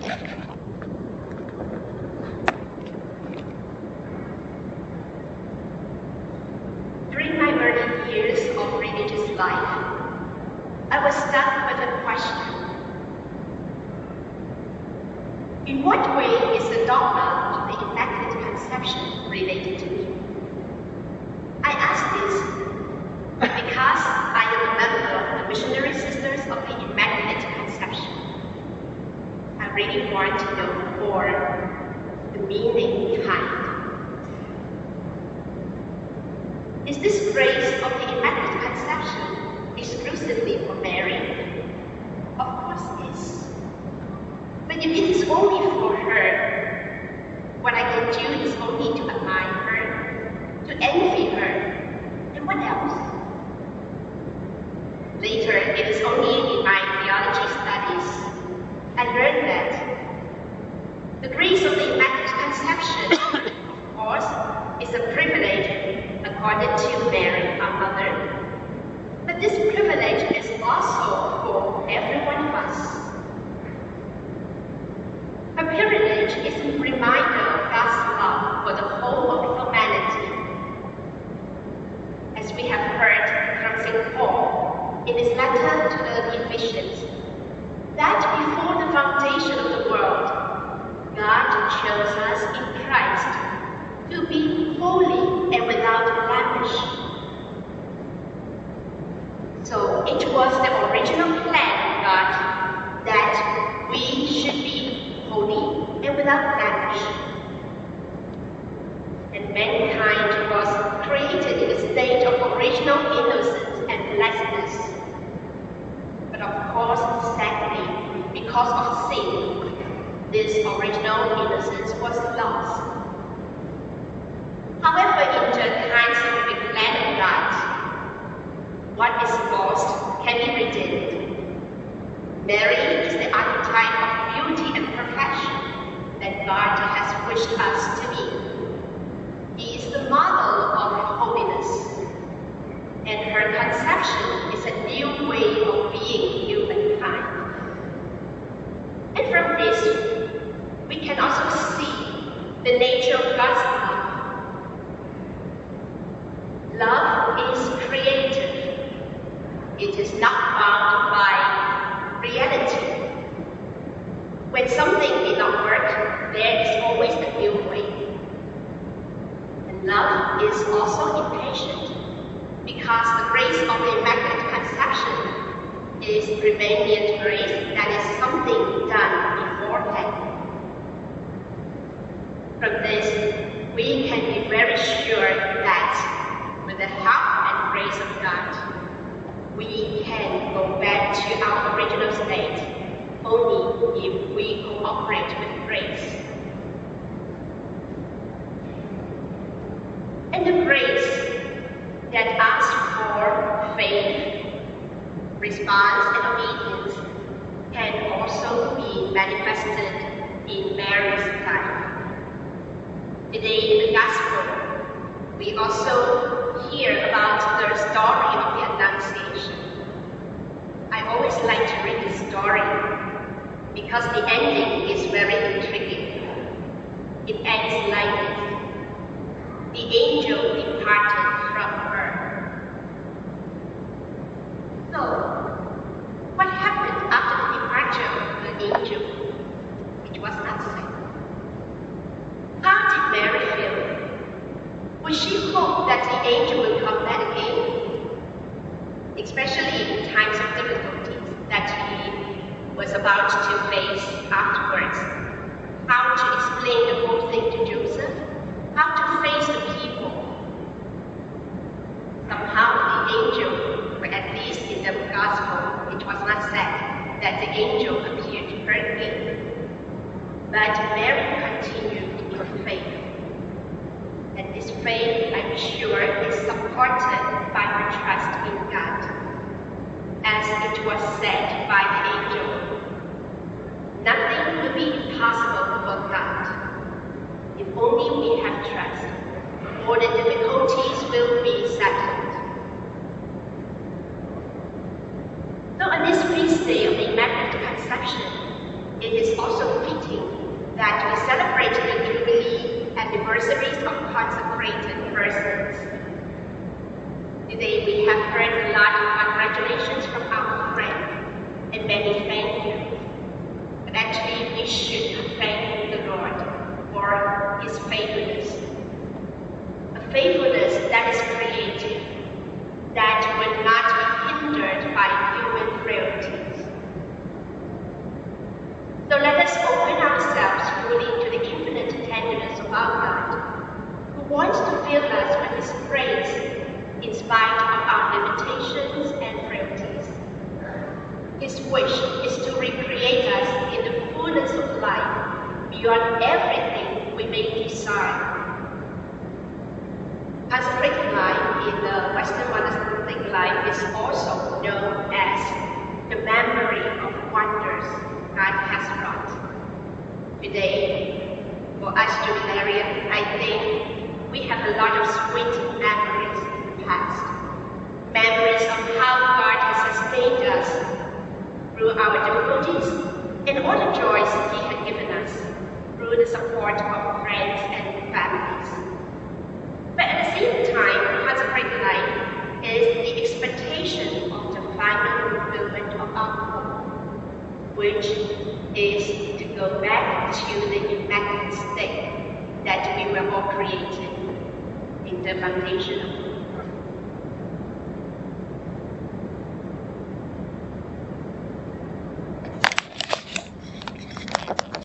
During my early years of religious life, I was stuck with a question. In what way is the dogma of the Immaculate Conception related to me? I ask this because I am a member of the Missionary Sisters of the Immaculate Conception. I really want to know more the meaning behind. Is this grace of the Immaculate Conception exclusively for Mary? Of course it is. But if it is only for her, what I can do is only to admire her, to envy her, and what else? Later, it is only in my theology studies, I learned that the grace of the Immaculate Conception, of course, is a privilege accorded to Mary, our mother. But this privilege is also for every one of us. Her privilege is a reminder of God's love for the whole of humanity. As we have heard from St. Paul in his letter to the Ephesians, that before the foundation of the world, God chose us in Christ to be holy and without blemish. So it was the original plan of God that we should be holy and without blemish. And mankind was created in a state of original innocence and blessedness. But of course, sadly, because of sin, this original innocence was lost. However, in the scientific plan of God, what is lost can be redeemed. Mary is the archetype of beauty and perfection that God has wished us to be. He is the model of holiness, and her conception is a new way of being humankind. And from this, we can also see the nature of God's love. Love is creative. It is not bound by reality. When something did not work, there is always a new way. And love is also impatient, because the grace of the Immaculate Conception is prevenient grace, that is something done beforehand. From this, we can be very sure that with the help and grace of God, we can go back to our original state only if we cooperate with grace. And the grace that asks for faith, response, and obedience can also be manifested in Mary's life. Today in the Gospel, we also hear about the story of the Annunciation. I always like to read this story because the ending is very intriguing. It ends like this. The angel departed from her. So, what happened after the departure of the angel? It was not said. How did Mary feel? Would she hope that the angel will come back again? Especially in times of difficulties that he was about to face afterwards. How to explain the whole thing to Joseph? How to face the people? Somehow the angel, or at least in the Gospel, it was not said that the angel appeared to her again. But Mary continued in faith. And this faith, I'm sure, is supported by her trust in God. As it was said by the angel, nothing will be impossible for God. If only we have trust, all the difficulties will be settled. So on this feast day of the Immaculate Conception, it is also fitting persons. Today we have heard a lot of congratulations from our friend and many thank you. But actually we should thank the Lord for His faithfulness. A faithfulness that is creative, that will not be hindered by human frailties. So let us open ourselves fully to the infinite tenderness of our God, who wants to fill us with His grace in spite of our limitations and frailties. His wish is to recreate us in the fullness of life, beyond everything we may desire. Monastic life in the Western monastic life is also known as the memory of wonders God has wrought. Today, for us Jubilarians, I think we have a lot of sweet memories in the past. Memories of how God has sustained us through our difficulties and all the joys He had given us through the support of friends and families. But at the same time, consecrated life is the expectation of the final fulfillment of our hope, which is to go back to the immaculate state that we were all created in the foundation of the world.